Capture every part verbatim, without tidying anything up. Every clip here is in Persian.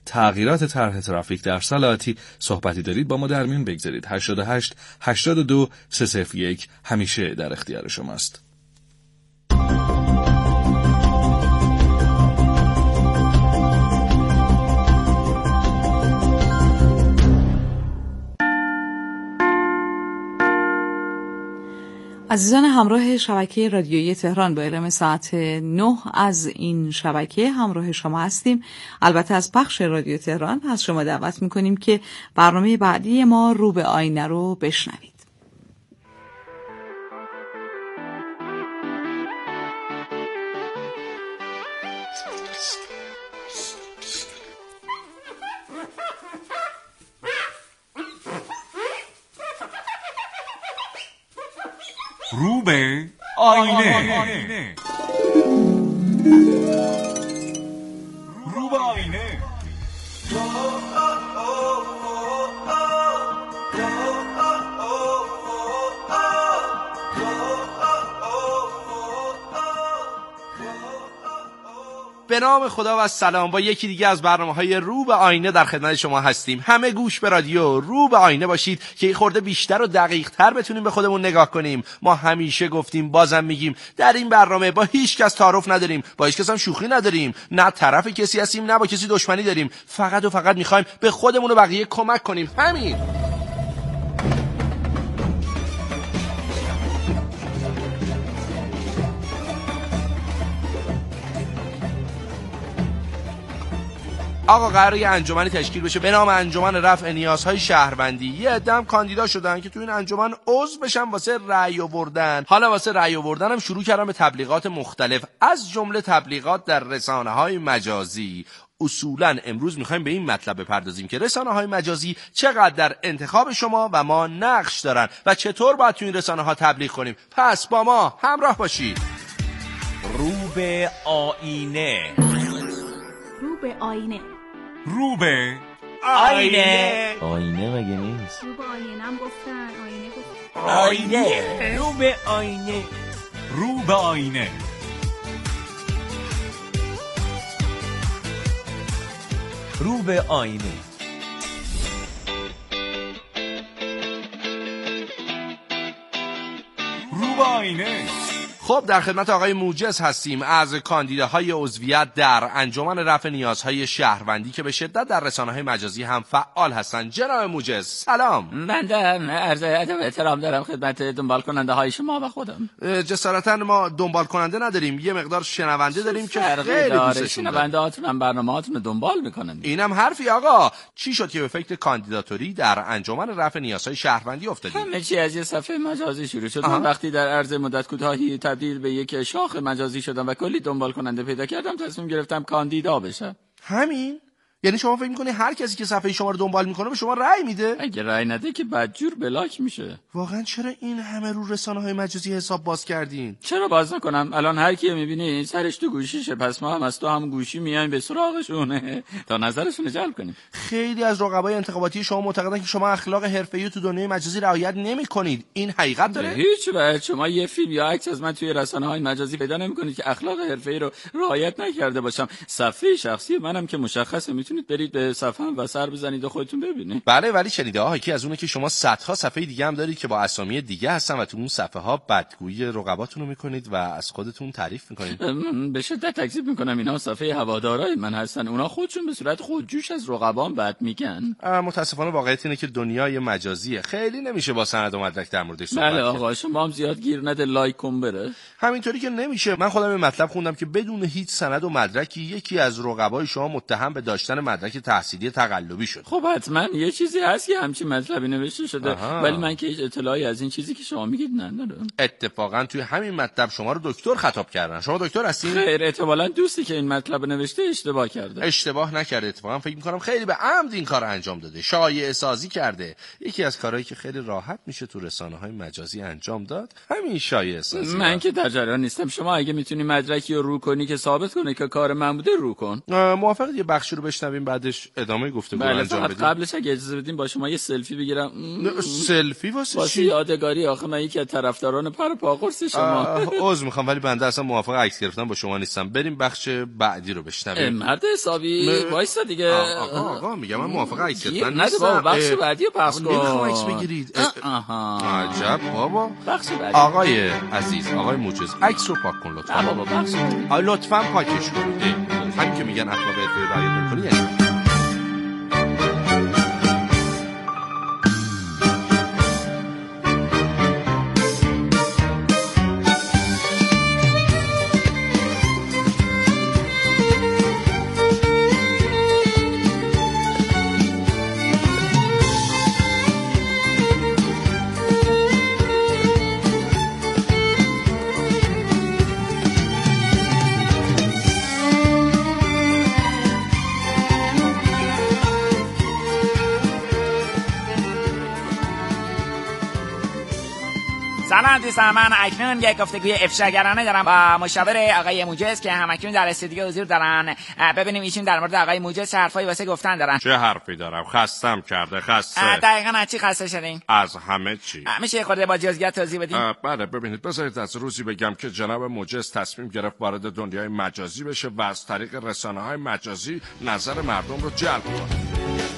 تغییرات طرح ترافیک در سال آتی صحبتی دارید با ما در میون بگذارید. هشتاد و هشت هشتاد و دو سه صفر یک همیشه در اختیار شماست. عزیزان همراه شبکه رادیویی تهران، با اعلام ساعت نه از این شبکه همراه شما هستیم. البته از پخش رادیو تهران از شما دعوت میکنیم که برنامه بعدی ما رو به آینه رو بشنوید. رو به آینه. رو به آینه. به نام خدا و سلام، با یکی دیگه از برنامه‌های رو به آینه در خدمت شما هستیم. همه گوش به رادیو رو به آینه باشید که یه خورده بیشتر و دقیق‌تر بتونیم به خودمون نگاه کنیم. ما همیشه گفتیم، بازم میگیم، در این برنامه با هیچ کس تعارف نداریم، با هیچ کس هم شوخی نداریم، نه طرف کسی هستیم نه با کسی دشمنی داریم. فقط و فقط می‌خوایم به خودمون و بقیه کمک کنیم. همین. آقا قراره یه انجمنی تشکیل بشه به نام انجمن رفع نیازهای شهروندی. یه عده‌ام کاندیدا شدن که تو این انجمن عضو بشن واسه رأی آوردن. حالا واسه رأی آوردن هم شروع کردن به تبلیغات مختلف، از جمله تبلیغات در رسانه‌های مجازی. اصولاً امروز میخوایم به این مطلب بپردازیم که رسانه‌های مجازی چقدر در انتخاب شما و ما نقش دارن و چطور باید تو این رسانه‌ها تبلیغ کنیم. پس با ما همراه باشید. رو به آینه. رو به آینه. رو به آینه. آینه مگه نیست؟ رو به آینه هم گفتن. آینه گفتن. آینه. رو به آینه. رو به آینه. رو به آینه. رو به آینه. خب در خدمت آقای موجز هستیم از کاندیداهای عضویت در انجمن رفع نیازهای شهروندی که به شدت در رسانه‌های مجازی هم فعال هستند. جناب موجز سلام. من در عرض ادب احترام دارم خدمت دنبال کننده های شما و خودم. جسارتا ما دنبال کننده نداریم، یه مقدار شنونده داریم که خیلی دوستشون داریم. شنونده هاتون هم برنامه‌هاتون رو دنبال میکنن. اینم حرفی آقا. چی شد که به فکر کاندیداتوری در انجمن رفع نیازهای شهروندی افتادید؟ همه چی از یه صفحه مجازی شروع شد. من وقتی در عرض مدت کوتاهی تبدیل به یک شاخ مجازی شدم و کلی دنبال کننده پیدا کردم، تصمیم گرفتم کاندیدا بشم. همین؟ یعنی شما فکر می‌کنی هر کسی که صفحه شما رو دنبال میکنه به شما رأی میده؟ اگه رأی نده که بدجور بلاک میشه. واقعا چرا این همه رو رسانه‌های مجازی حساب باز کردین؟ چرا باز نکنم؟ الان هر کی میبینی سرش تو گوشیشه، پس ما هم از تو هم گوشی میایم به سراغشونه تا نظرشون رو جلب کنیم. خیلی از رقبای انتخاباتی شما معتقدن که شما اخلاق حرفه‌ای تو دنیای مجازی رعایت نمی‌کنید. این حقیقت داره؟ هیچ وقت شما یه فیلم یا عکس از من توی رسانه‌های مجازی پیدا نمی‌کنید که اخلاق حرفه‌ای رو رعایت نکرده باشم. صفحه شخصی منم که مشخصه، میتونید برید به صفحه‌ام و سر بزنید و خودتون ببینید. بله ولی شنیده ها یکی از اونه که شما صدها صفحه دیگه هم دارید که با اسامی دیگه هستن و تو اون صفحه ها بدگویی رقباتون رو میکنید و از خودتون تعریف میکنید. به شدت تکذیب میکنم. اینا صفحه هوادارای من هستن. اونا خودشون به صورت خودجوش از رقبان بد میگن. متاسفانه واقعیت اینه که دنیای مجازیه، خیلی نمیشه با سند و مدرک در موردش صحبت کرد. بله آقا شما هم زیاد گیر نده، لایک کن بره. همینطوری که نمیشه. من خودم این مطلب خوندم که بدون هیچ سند و مدرکی یکی از رقبای شما متهم به داشتن مدرک تحصیلی تقلبی شد. خب حتما یه چیزی هست که همچین مطلبی نوشته شده. آها. ولی من که هیچ اطلاعی از این چیزی که شما میگید ندارم. اتفاقا توی همین مطلب شما رو دکتر خطاب کردن. شما دکتر هستین؟ خیر، احتمالاً دوستی که این مطلب نوشته اشتباه کرده. اشتباه نکرده، اتفاقا فکر می‌کنم خیلی به عمد این کار انجام داده. شایعه سازی کرده. یکی از کارهایی که خیلی راحت میشه تو رسانه‌های مجازی انجام داد همین شایعه سازی. من ها. که در جریان نیستم. شما اگه میتونی مدرکی رو رو کنی که ثابت کنه که کار من بوده رو کن. موافقید یه بخشی رو بشنویم بشنویم بعدش ادامه گفتگو بله انجام فقط بدیم. قبلش اگه اجازه بدین با شما یه سلفی بگیرم. نه، سلفی واسه واسه چی؟ یادگاری. آخه من یکی از طرفداران پر پاقرص شما. عذر میخوام ولی بنده اصلا موافق عکس گرفتن با شما نیستم. بریم بخش بعدی رو بشنویم. مرد حسابی م... وایسا دیگه. آقا آقا میگم من موافق عکس گرفتن نیستم. نه بابا بخش بعدی رو پخش کن. نمیخوام عکس بگیرید. آها عجب بابا. بخش بعدی. آقای عزیز، آقای موجز، عکس رو پاک کن لطفا. نه بابا بخش بعدی. لطفا پاکش کن. همین که میگن اخلاق حرفه‌ای رو رعایت نکنی یعنی سلام دوستان، من اکنون یک گفتگوی افشاگرانه دارم با مشاور آقای موجز که همکنون در استودیو حضور دارن. ببینیم ایشون در مورد آقای موجز چه حرفایی واسه گفتن دارن. چه حرفی دارم؟ خستم کرده. خسته. دقیقاً از چی خسته شدین؟ از همه چی. میشه یه خورده با جزئیات توضیح بدین؟ بله ببینید، بذارید از روزی بگم که جناب موجز تصمیم گرفت وارد دنیای مجازی بشه و از طریق رسانه‌های مجازی نظر مردم رو جلب کنه.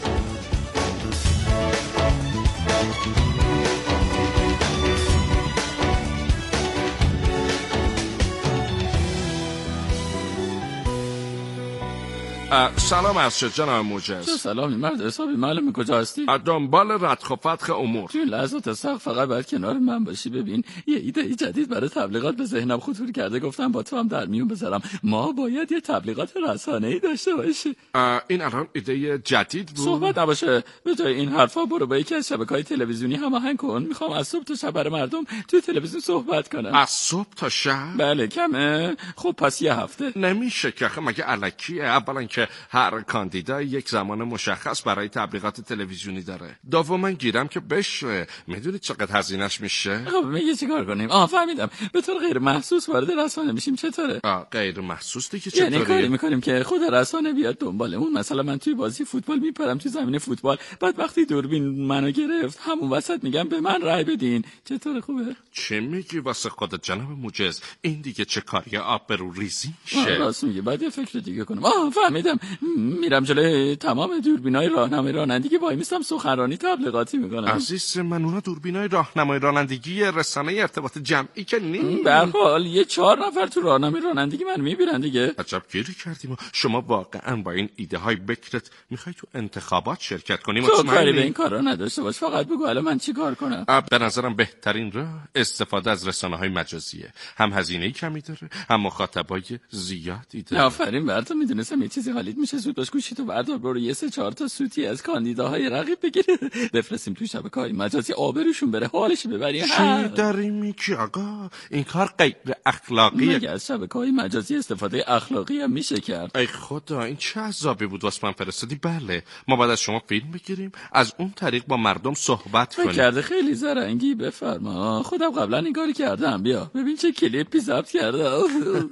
سلام از شد جناب موجز. چه سلامی مرد حسابی، معلومه کجا هستی؟ دنبال ردخ و فتخ امور. توی لحظات سخت فقط باید کنار من باشی. ببین یه ایده جدید برای تبلیغات به ذهنم خطور کرده، گفتم با تو هم در میون بذارم. ما باید یه تبلیغات رسانه‌ای داشته باشیم. این الان ایده جدید بود. صحبت نباشه، به جای این حرفا برو با یکی از شبکه‌های تلویزیونی هماهنگ کن. میخوام از صبح تا شب برای مردم توی تلویزیون صحبت کنم. از صبح تا شب؟ بله کمه. خب پس یه هفته. نمیشه که مگه الکیه. اولا که هر کاندیدا یک زمان مشخص برای تبلیغات تلویزیونی داره. دوما گیرم که بشه. میدونید چقدر هزینه‌اش میشه؟ خب میگه چیکار کنیم؟ آها فهمیدم. به طور غیر محسوس وارد رسانه میشیم. چطوره؟ آه غیر محسوس دیگه چطوره؟ یعنی کاری میکنیم که خود رسانه بیاد دنبالمون. مثلا من توی بازی فوتبال میپرم توی زمین فوتبال، بعد وقتی دوربین منو گرفت همون وسط میگم به من رای بدین. چطوره خوبه؟ چه میگی واسه خودت جناب موجز؟ این دیگه چه کاری آبرو ریزی میشه؟ راست میگی، بعد یه فکر دیگه کنم. آه فهمیدم. میرم جلوی تمام دوربینای راهنمای رانندگی وای میستم سخنرانی تبلیغاتی میکنم. عزیز من اونا دوربینای راهنمای رانندگی رسانه ارتباط جمعی که نیست. به هر حال یه چهار نفر تو راهنمای رانندگی من میبینن دیگه. عجب گیری کردیم. شما واقعا با این ایده های بکرت میخوای تو انتخابات شرکت کنی؟ تو کاری به این کارا نداشته باش، فقط بگو الان من چی کار کنم. به نظرم بهترین راه استفاده از رسانه های مجازیه. هم هزینه کمی داره، هم مخاطبای زیادی داره. آفرین بر تو. میدونستم یه چیزی حالیت میشه. زود باش گوشیتو بردار برو یه سه چهار تا سوتی از کاندیداهای رقیب بگیر بفرستیم تو شبکه‌های مجازی، آبروشون بره، حالش ببریم. چی داری میگی آقا؟ این کار غیر اخلاقیه. مگه از شبکه‌های مجازی استفاده اخلاقی هم میشه کرد؟ ای خدا این چه عذابی بود واسه من فرستادی. بله ما بعد از شما فیلم بگیریم، از اون طریق با مردم صحبت کنیم. کرده خیلی زرنگی. بفرما. خودم قبلا این کاری کردم. بیا ببین چه کلیپی ضبط کرده.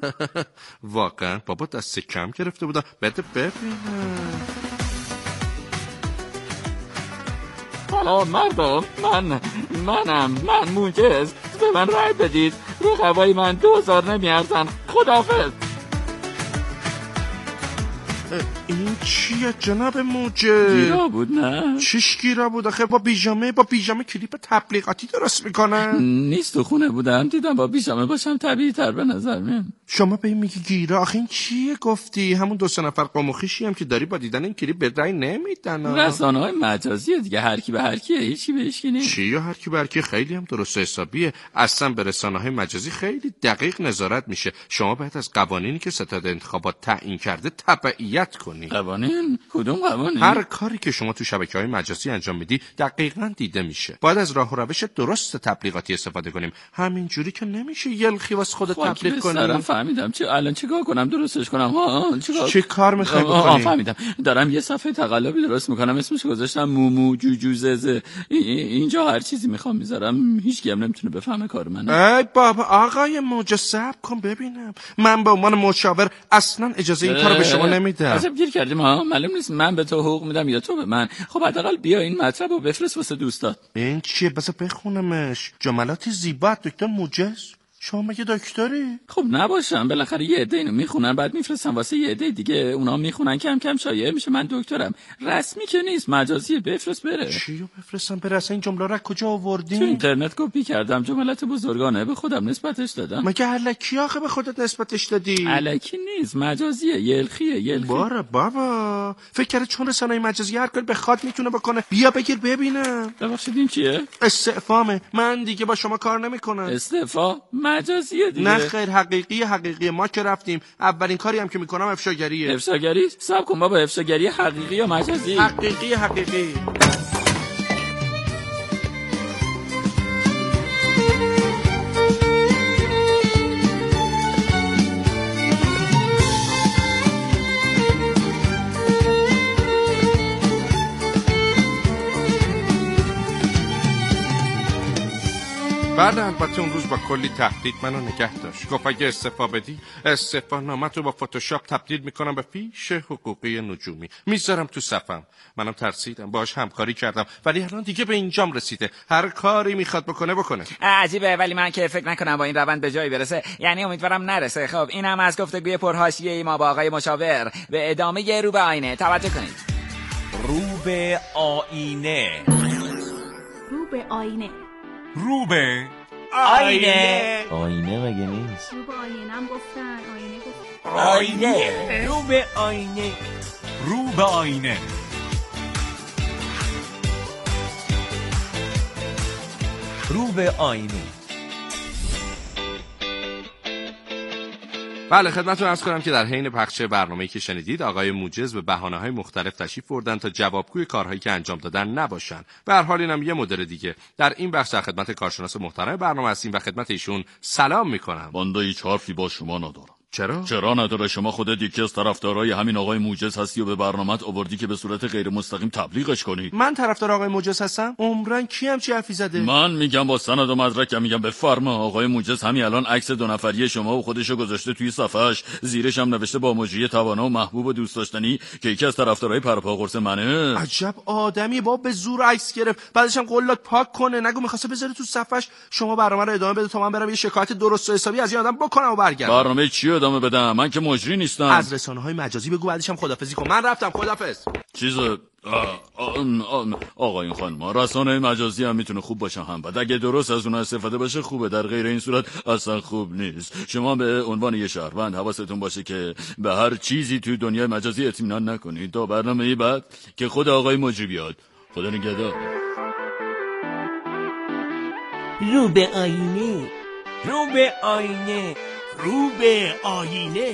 واقعا بابا دست کم گرفته بودم. بده ببینم. حالا مردم، من منم من موجز، به من رای بدید. رقبای من دوزار نمیارزن. خداحافظ. این چیه جناب موجز؟ گیرا بود نه؟ چیش گیرا بود آخه؟ با بیژامه با بیژامه کلیپ تبلیغاتی درست میکنن؟ نیست تو خونه بودم دیدم با بیژامه باشم طبیعی تر به نظر میاد. شما به این میگی گیرا؟ آخه این چیه گفتی؟ همون دو سه نفر قوم و خویشی هم که داری با دیدن این کلیپ به رای نمیدن. رسانه‌های مجازی دیگه، هر کی به هر کیه، هیچی به هیچ کی نیست. چی یا هر کی به هر کی؟ خیلی هم درست حسابیه. اصلا به رسانه‌های مجازی خیلی دقیق نظارت میشه. شما باید از قوانینی که ستاد انتخابات تعیین کرده تبعیت کنی. قوانین؟ کدوم قوانین؟ هر کاری که شما تو شبکه‌های مجازی انجام میدی دقیقاً دیده میشه. باید از راه و روش درست تبلیغاتی استفاده کنیم. همینجوری که نمیشه یلخی واسه خودت تبلیغ کنی. فهمیدم. چه الان چیکار کنم؟ درستش کنم؟ ها چیکار چه کار میخوای بکنی؟ فهمیدم. دارم یه صفحه تقلبی درست میکنم، اسمش گذاشتم مومو جوجو ززه. اینجا هر چیزی میخوام میذارم، هیچ کی هم نمیتونه بفهمه کار منه. ای بابا آقای موجز صبر کن ببینم. من به عنوان مشاور اصلا اجازه این کارو به شما نمیدم. عجب گیری گیر کردیم ها، معلوم نیست من به تو حقوق میدم یا تو به من. خب حداقل بیا این مطلب رو بفرست واسه دوستات. این چیه؟ بذار بخونمش. جملات زیبا دکتر موجز. شما مگه دکتری؟ خب نباشم، بالاخره یه عده اینو میخونن بعد میفرستن واسه یه عده دیگه، اونا میخونن کم کم شایعه میشه من دکترم. رسمی که نیست، مجازیه، بفرست بره. چیو بفرستم بره؟ اصلا این جمله رو کجا آوردین؟ تو اینترنت کپی کردم، جملات بزرگانه به خودم نسبتش دادم. مگه الکی آخه به خودت نسبتش دادی؟ الکی نیست، مجازیه، یلخیه یلخی. باره بابا، فکر کرده چون رسانه‌های مجازی هر کاری بخواد میتونه بکنه. بیا بگیر ببینم. ببخشید این چیه؟ استعفامه. من دیگه با شما کار نمیکنم. استعفا؟ مجازیه دیگه. نه خیر، حقیقی حقیقی. ما که رفتیم اولین کاری هم که میکنم افشاگریه. افشاگری؟ صبر کن بابا، افشاگری حقیقی یا مجازی؟ حقیقی حقیقی. بعد البته اون روز با کلی تهدید منو نگه داشت. گفت اگه استعفا بدی استعفا نامت رو با فتوشاپ تبدیل میکنم به فیش حقوقی نجومی، میذارم تو صفم. منم ترسیدم، باهاش همکاری کردم، ولی الان دیگه به اینجام رسیده. هر کاری میخواد بکنه بکنه. عجیبه، ولی من که فکر نکنم با این روند به جایی برسه، یعنی امیدوارم نرسه. خب اینم از گفتگوی پرحاشیه ما با آقای مشاور. به ادامه رو به آینه توجه کنید. رو به آینه. رو به آینه. رو به آینه. آینه مگه نیست؟ رو به آینم گفتن، آینه گفتن. آینه. رو به آینه. رو به آینه. رو به آینه. بله، خدمتتون عرض کنم که در حین پخش برنامه‌ای که شنیدید آقای موجز به بهانه‌های مختلف تشریف بردن تا جوابگوی کارهایی که انجام دادن نباشن. به هر حال اینم یه مدل دیگه. در این بخش در خدمت کارشناس محترم برنامه هستیم و خدمت ایشون سلام میکنم. بنده هیچ حرفی با شما ندارم. چرا؟ چرا نداره؟ شما خودت یکی از طرفدارای همین آقای موجز هستی و به برنامه‌ات آوردی که به صورت غیر مستقیم تبلیغش کنی. من طرفدار آقای موجز هستم؟ عمرن کیم چی حرفی زده؟ من میگم با سند و مدرکم، میگم بفرما. آقای موجز همین الان عکس دو نفری شما و خودشو گذاشته توی صفحش، زیرش هم نوشته با مجری توانا و محبوب و دوست داشتنی که یکی از طرفدارای پرپا قرص منه. عجب آدمی، با به زور عکس گرفت، بعدش هم قول داد پاک کنه. نگو می‌خواسته بذاره تو صفحش. شما برنامه رو ادامه بده تا من برم یه شکایت درست و حسابی از این آدم بکنم و برگردم. برنامه چی ادامه بدم؟ من که مجری نیستم. از رسانه‌های مجازی بگو، بعدش هم خدافظی کن. من رفتم، خدافظ. چیز آقایون خانم، رسانه مجازی هم میتونه خوب باشه هم بد. اگه درست از اونها استفاده بشه خوبه، در غیر این صورت اصلا خوب نیست. شما به عنوان یه شهروند حواستون باشه که به هر چیزی توی دنیای مجازی اطمینان نکنید تا برنامه بعد که خود آقای مجری بیاد. خدا نگهدار. رو به آینه. رو به آینه. رو به آینه.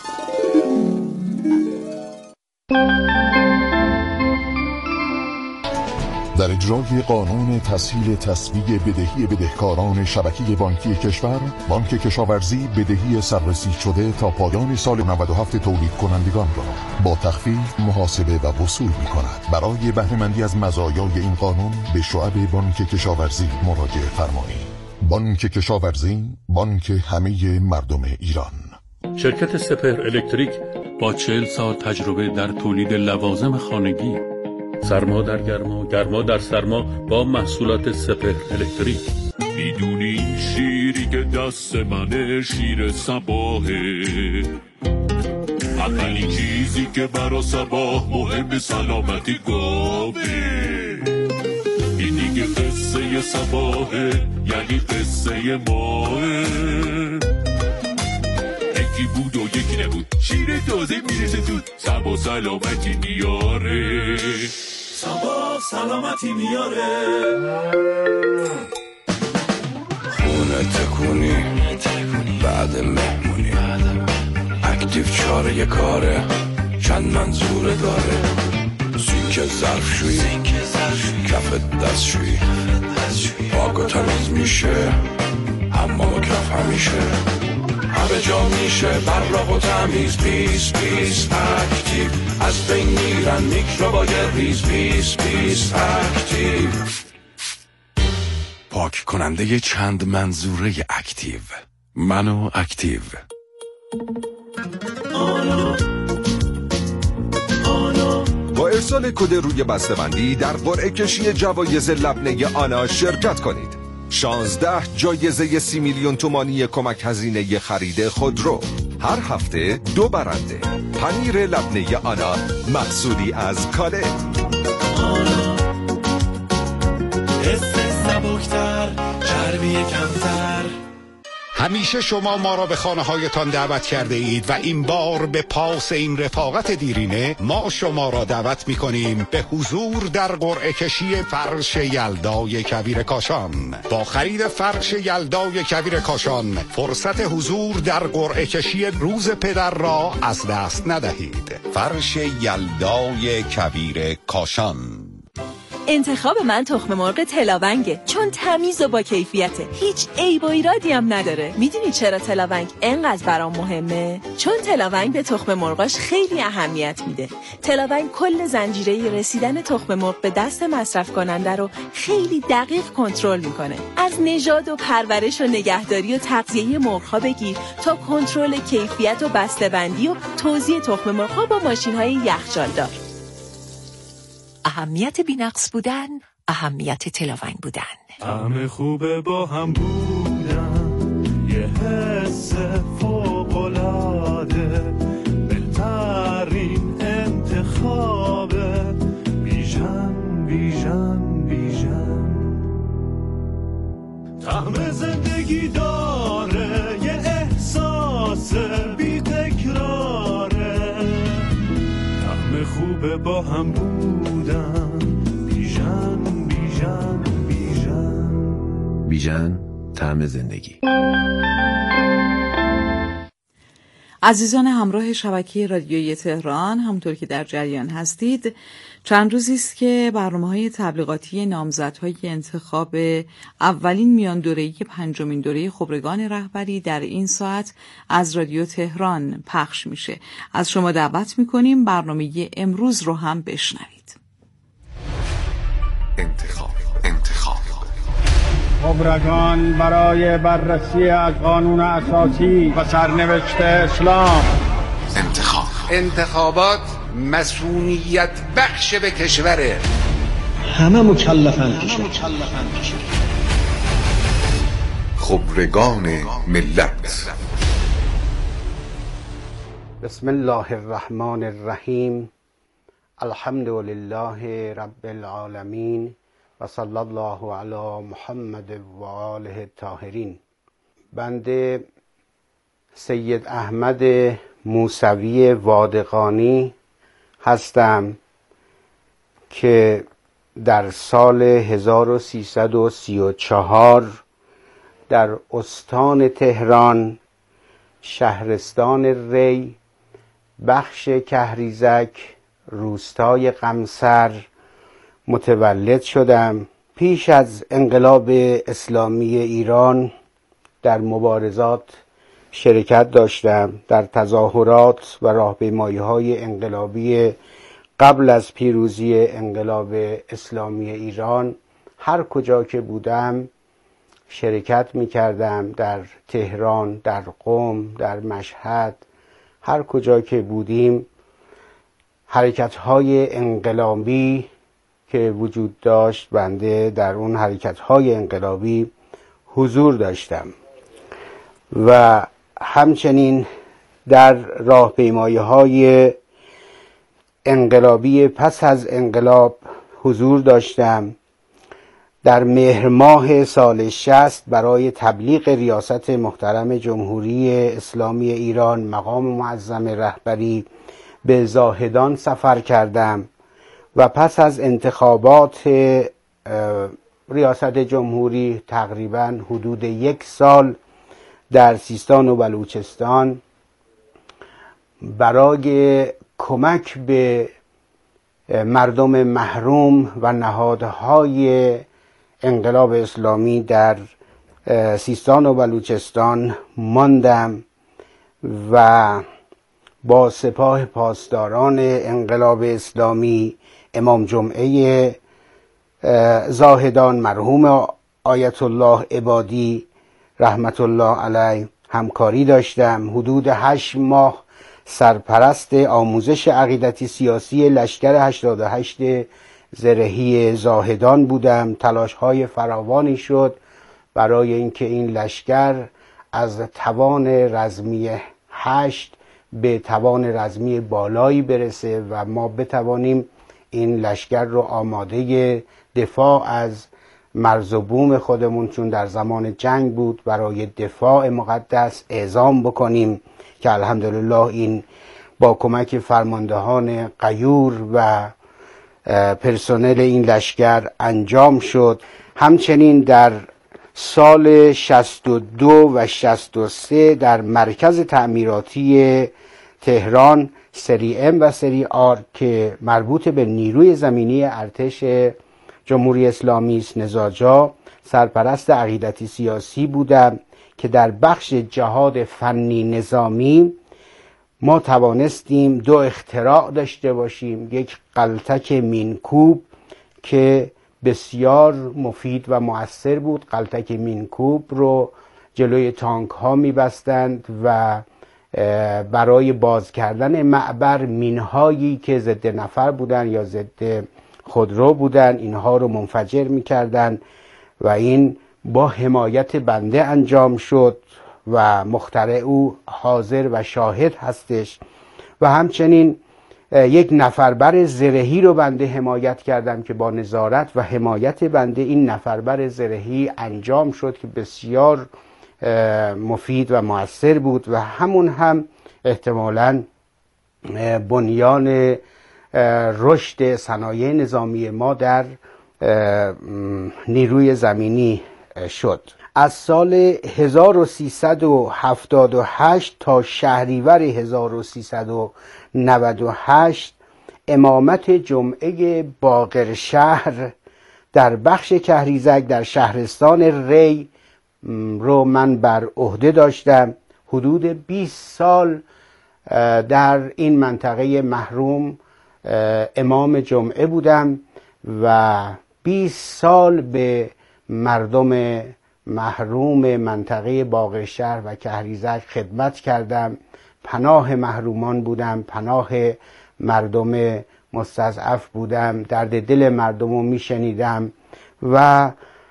در اجرای قانون تسهیل تسویه بدهی بدهکاران شبکه بانکی کشور، بانک کشاورزی بدهی سررسید شده تا پایان سال نود و هفت تولید کنندگان را با تخفیف محاسبه و وصول می کند. برای بهره‌مندی از مزایای این قانون به شعب بانک کشاورزی مراجعه فرمایید. بانک کشاورزی، بانک همه مردم ایران. شرکت سپهر الکتریک با چهل سال تجربه در تولید لوازم خانگی، سرما در گرما، گرما در سرما با محصولات سپهر الکتریک. میدونی این شیری که دست منه شیر صباحه، اولین چیزی که برا صباح مهم سلامتی گاوه. این دیگه قصه صباحه، یعنی قصه ماه. یکی بود و یکی نبود، شیر تازه میرسه زود، صبا سلامتی میاره، صبا سلامتی میاره. خونه تکونی بعد مهمونی، اکتیو چاره کاره، چند منظوره داره. سینک ظرفشویی، کف دستشویی، پاک و تمیز میشه، حمام و کف همیشه، همه جا میشه براق و تمیز. پیس پیس اکتیو، از بین میرن میکروبای ریز. پیس پیس اکتیو، پاک کننده چند منظوره اکتیو. منو اکتیو. با ارسال کد روی بسته‌بندی در قرعه کشی جوایز لبنه آنا شرکت کنید. شانزده جایزه سی میلیون تومانی کمک هزینه خرید خودرو. هر هفته دو برنده. پنیر لبنه آنا محصولی از کاله. آنا حس سبکتر، چربی کمتر. همیشه شما ما را به خانه هایتان دعوت کرده اید و این بار به پاس این رفاقت دیرینه ما شما را دعوت می کنیم به حضور در قرعه کشی فرش یلدای کویر کاشان. با خرید فرش یلدای کویر کاشان فرصت حضور در قرعه کشی روز پدر را از دست ندهید. فرش یلدای کویر کاشان. انتخاب من تخم مرغ تلاونگه، چون تمیز و با کیفیته، هیچ عیب و ایرادی هم نداره. میدونی چرا تلاونگ انقدر برام مهمه؟ چون تلاونگ به تخم مرغاش خیلی اهمیت میده. تلاونگ کل زنجیره رسیدن تخم مرغ به دست مصرف کننده رو خیلی دقیق کنترل میکنه. از نژاد و پرورش و نگهداری و تغذیه مرغ‌ها بگیر تا کنترل کیفیت و بسته‌بندی و توزیع تخم مرغ‌ها با ماشین‌های یخچالدار. اهمیت بی‌نقص بودن، اهمیت تلاونگ بودن. همه خوبه با هم بودن، یه حس فوق‌العاده، بهترین انتخابه، بیژن بیژن بیژن. طعم زندگی داره، یه احساس بی تکراره. طعم خوبه با هم بودن، بیژن بیژن بیژن. بیژن طعم زندگی. عزیزان همراه شبکه رادیویی تهران، همونطور که در جریان هستید، چند روزی است که برنامه‌های تبلیغاتی نامزدهای انتخاب اولین میان دوره‌ای پنجمین دوره خبرگان رهبری در این ساعت از رادیو تهران پخش میشه. از شما دعوت میکنیم برنامه امروز رو هم بشنوید. انتخاب انتخاب خبرگان برای بررسی از قانون اساسی و سرنوشت اسلام. انتخاب انتخابات مسئولیت بخش به کشوره، همه مکلفن کشور. خبرگان ملت. بسم الله الرحمن الرحیم. الحمد لله رب العالمین و صلی الله علی محمد و آله الطاهرین. بنده سید احمد موسوی وادقانی هستم که در سال هزار و سیصد و سی و چهار در استان تهران، شهرستان ری، بخش کهریزک، روستای قمصر متولد شدم. پیش از انقلاب اسلامی ایران در مبارزات شرکت داشتم، در تظاهرات و راهپیمایی‌های انقلابی قبل از پیروزی انقلاب اسلامی ایران. هر کجا که بودم شرکت می کردم، در تهران، در قم، در مشهد، هر کجا که بودیم حرکت‌های انقلابی که وجود داشت، بنده در اون حرکت‌های انقلابی حضور داشتم و همچنین در راهپیمایی‌های انقلابی پس از انقلاب حضور داشتم. در مهر ماه سال شصت برای تبلیغ ریاست محترم جمهوری اسلامی ایران، مقام معظم رهبری، به زاهدان سفر کردم و پس از انتخابات ریاست جمهوری تقریبا حدود یک سال در سیستان و بلوچستان برای کمک به مردم محروم و نهادهای انقلاب اسلامی در سیستان و بلوچستان ماندم و با سپاه پاسداران انقلاب اسلامی، امام جمعه زاهدان مرحوم آیت الله عبادی رحمت الله علیه همکاری داشتم. حدود هشت ماه سرپرست آموزش عقیدتی سیاسی لشکر هشتاد و هشت زرهی زاهدان بودم. تلاش‌های فراوانی شد برای اینکه این لشکر از توان رزمی هشت به توان رزمی بالایی برسه و ما بتوانیم این لشکر رو آماده دفاع از مرز و بوم خودمون، چون در زمان جنگ بود، برای دفاع مقدس اعزام بکنیم که الحمدلله این با کمک فرماندهان غیور و پرسنل این لشکر انجام شد. همچنین در سال شصت و دو و شصت و سه در مرکز تعمیراتی تهران سری ام و سری آر که مربوط به نیروی زمینی ارتش جمهوری اسلامی است، نزاجا سرپرست عقیدتی سیاسی بودم که در بخش جهاد فنی نظامی ما توانستیم دو اختراع داشته باشیم. یک قلتک مینکوب که بسیار مفید و مؤثر بود. قلتک مینکوب رو جلوی تانک ها میبستند و برای باز کردن معبر مینهایی که ضد نفر بودن یا ضد خودرو بودن اینها رو منفجر میکردن و این با حمایت بنده انجام شد و مخترع او حاضر و شاهد هستش. و همچنین یک نفربر زرهی رو بنده حمایت کردم که با نظارت و حمایت بنده این نفربر زرهی انجام شد که بسیار مفید و مؤثر بود و همون هم احتمالاً بنیان رشد صنایع نظامی ما در نیروی زمینی شد. از سال هزار و سیصد و هفتاد و هشت تا شهریور هزار و سیصد و نود و هشت امامت جمعه باقرشهر در بخش کهریزک در شهرستان ری رو من بر عهده داشتم. حدود بیست سال در این منطقه محروم امام جمعه بودم و بیست سال به مردم محروم منطقه باقرشهر و کهریزک خدمت کردم. پناه محرومان بودم، پناه مردم مستضعف بودم، درد دل مردم رو میشنیدم و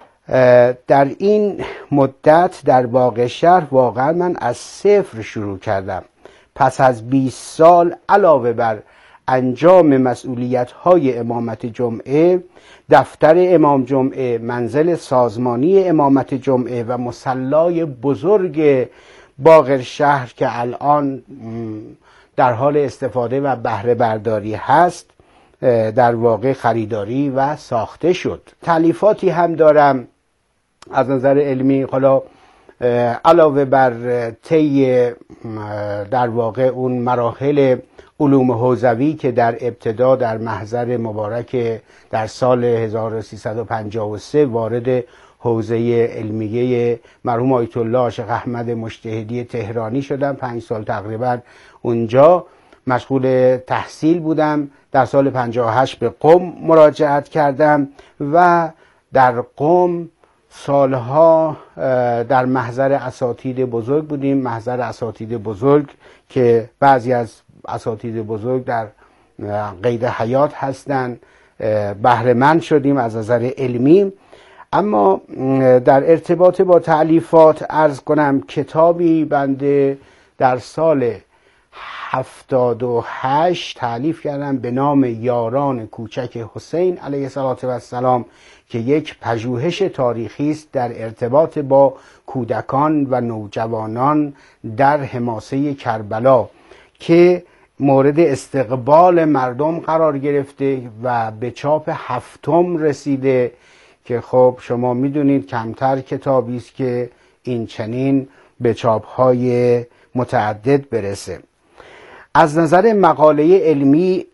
در این مدت در باقرشهر واقعا من از صفر شروع کردم. پس از بیست سال علاوه بر انجام مسئولیت‌های امامت جمعه، دفتر امام جمعه، منزل سازمانی امامت جمعه و مصلای بزرگ باقرشهر که الان در حال استفاده و بهره برداری هست در واقع خریداری و ساخته شد. تالیفاتی هم دارم از نظر علمی، حالا علاوه بر طی در واقع اون مراحل علوم حوزوی که در ابتدا در محضر مبارک در سال هزار و سیصد و پنجاه و سه وارد حوزه علمیه مرحوم آیت الله شیخ احمد مجتهدی تهرانی شدم. پنج سال تقریبا اونجا مشغول تحصیل بودم. در سال پنجاه و هشت به قم مراجعت کردم و در قم سالها در محضر اساتید بزرگ بودیم. محضر اساتید بزرگ که بعضی از اساتید بزرگ در قید حیات هستند، بهره مند شدیم از نظر علمی. اما در ارتباط با تألیفات عرض کنم کتابی بنده در سال هفتاد و هشت تألیف کردم به نام یاران کوچک حسین علیه السلام که یک پژوهش تاریخی است در ارتباط با کودکان و نوجوانان در حماسه کربلا که مورد استقبال مردم قرار گرفته و به چاپ هفتم رسیده که خب شما میدونید کمتر کتابی است که این چنین به چاپ‌های متعدد برسه. از نظر مقاله علمی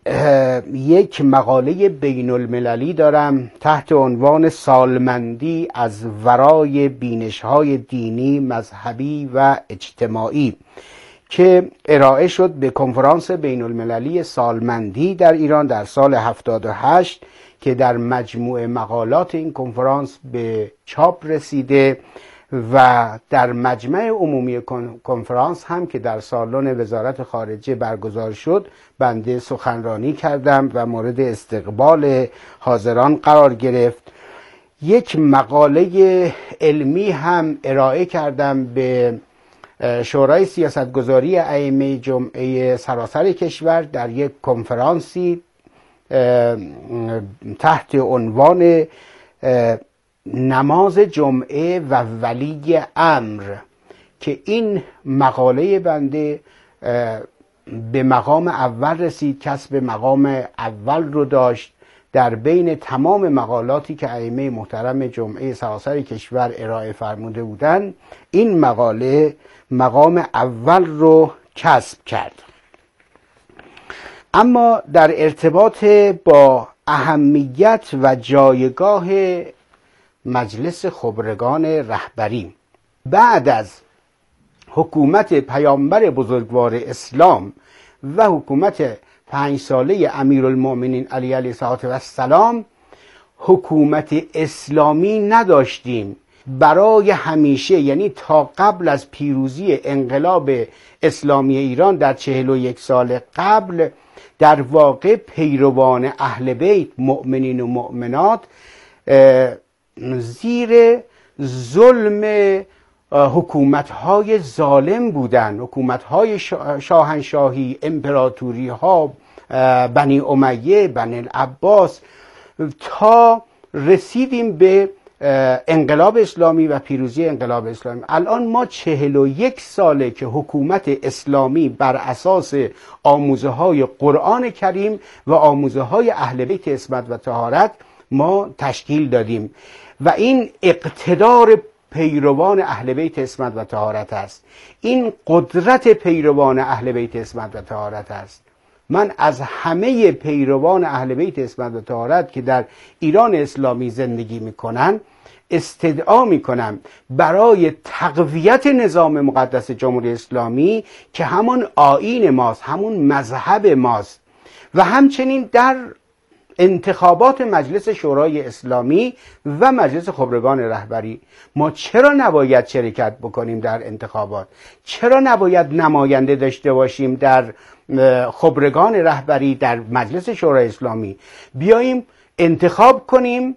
یک مقاله بین المللی دارم تحت عنوان سالمندی از ورای بینش‌های دینی، مذهبی و اجتماعی که ارائه شد به کنفرانس بین المللی سالمندی در ایران در سال هفتاد و هشت که در مجموع مقالات این کنفرانس به چاپ رسیده و در مجمع عمومی کنفرانس هم که در سالن وزارت خارجه برگزار شد بنده سخنرانی کردم و مورد استقبال حاضران قرار گرفت. یک مقاله علمی هم ارائه کردم به شورای سیاستگذاری ائمه جمعه سراسر کشور در یک کنفرانسی تحت عنوان نماز جمعه و ولی امر که این مقاله بنده به مقام اول رسید، کسب مقام اول رو داشت در بین تمام مقالاتی که ائمه محترم جمعه سراسر کشور ارائه فرموده بودند. این مقاله مقام اول رو کسب کرد. اما در ارتباط با اهمیت و جایگاه مجلس خبرگان رهبری بعد از حکومت پیامبر بزرگوار اسلام و حکومت پنج ساله امیرالمؤمنین علی علیه السلام حکومت اسلامی نداشتیم برای همیشه، یعنی تا قبل از پیروزی انقلاب اسلامی ایران در چهل و یک سال قبل در واقع پیروان اهل بیت مؤمنین و مؤمنات زیر ظلم حکومت‌های ظالم بودند، حکومت‌های شاهنشاهی، امپراتوری ها، بنی امیه، بنی العباس، تا رسیدیم به انقلاب اسلامی و پیروزی انقلاب اسلامی. الان ما چهل و یک ساله که حکومت اسلامی بر اساس آموزه های قرآن کریم و آموزه های اهل بیت عصمت و طهارت ما تشکیل دادیم و این اقتدار پیروان اهل بیت عصمت و طهارت است، این قدرت پیروان اهل بیت عصمت و طهارت است. من از همه پیروان اهل بیت عصمت و طهارت که در ایران اسلامی زندگی میکنن استدعا میکنم برای تقویت نظام مقدس جمهوری اسلامی که همون آیین ماست، همون مذهب ماست، و همچنین در انتخابات مجلس شورای اسلامی و مجلس خبرگان رهبری ما چرا نباید شرکت بکنیم در انتخابات؟ چرا نباید نماینده داشته باشیم در خبرگان رهبری در مجلس شورای اسلامی؟ بیاییم انتخاب کنیم،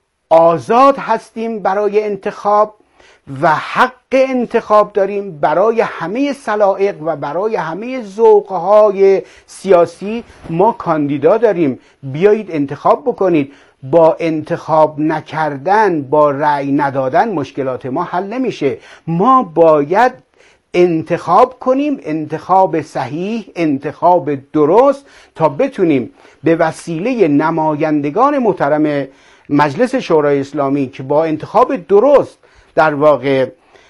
آزاد هستیم برای انتخاب و حق انتخاب داریم برای همه سلایق و برای همه ذوق‌های سیاسی. ما کاندیدا داریم، بیایید انتخاب بکنید. با انتخاب نکردن، با رأی ندادن مشکلات ما حل نمیشه. ما باید انتخاب کنیم، انتخاب صحیح، انتخاب درست، تا بتونیم به وسیله نمایندگان محترم مجلس شورای اسلامی که با انتخاب درست در واقع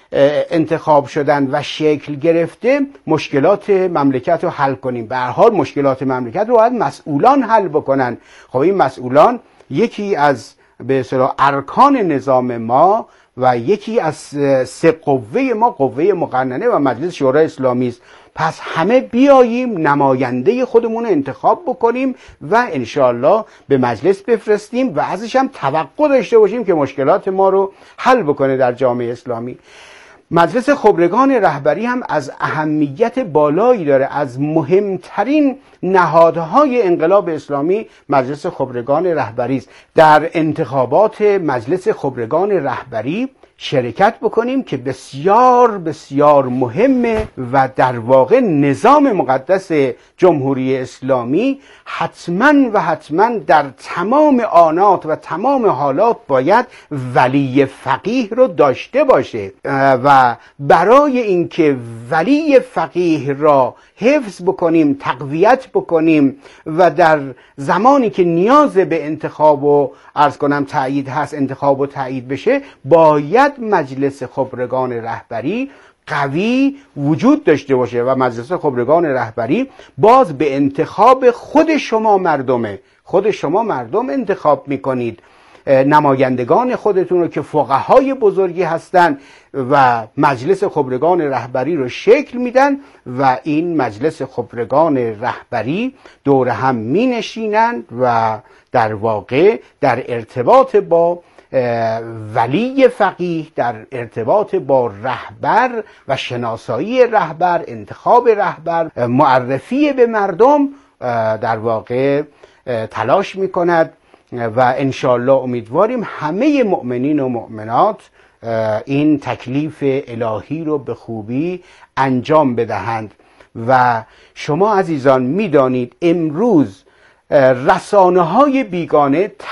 انتخاب شدن و شکل گرفته مشکلات مملکت رو حل کنیم. به هر حال مشکلات مملکت رو باید مسئولان حل بکنن. خب این مسئولان یکی از به اصطلاح ارکان نظام ما و یکی از سه قوه ما قوه مقننه و مجلس شورای اسلامی است. پس همه بیاییم نماینده خودمون انتخاب بکنیم و انشاءالله به مجلس بفرستیم و ازش هم توقع داشته باشیم که مشکلات ما رو حل بکنه در جامعه اسلامی. مجلس خبرگان رهبری هم از اهمیت بالایی داره. از مهمترین نهادهای انقلاب اسلامی مجلس خبرگان رهبری است. در انتخابات مجلس خبرگان رهبری شرکت بکنیم که بسیار بسیار مهمه و در واقع نظام مقدس جمهوری اسلامی حتما و حتما در تمام آنات و تمام حالات باید ولی فقیه رو داشته باشه و برای اینکه ولی فقیه را حفظ بکنیم، تقویت بکنیم و در زمانی که نیاز به انتخاب و عرض کنم تایید هست انتخاب و تایید بشه، باید مجلس خبرگان رهبری قوی وجود داشته باشه و مجلس خبرگان رهبری باز به انتخاب خود شما مردمه. خود شما مردم انتخاب میکنید نمایندگان خودتون رو که فقهای بزرگی هستند و مجلس خبرگان رهبری رو شکل میدن و این مجلس خبرگان رهبری دور هم می نشینند و در واقع در ارتباط با ولی فقیه در ارتباط با رهبر و شناسایی رهبر، انتخاب رهبر، معرفی به مردم در واقع تلاش میکند و انشالله امیدواریم همه مؤمنین و مؤمنات این تکلیف الهی رو به خوبی انجام بدهند. و شما عزیزان میدانید امروز رسانه های بیگانه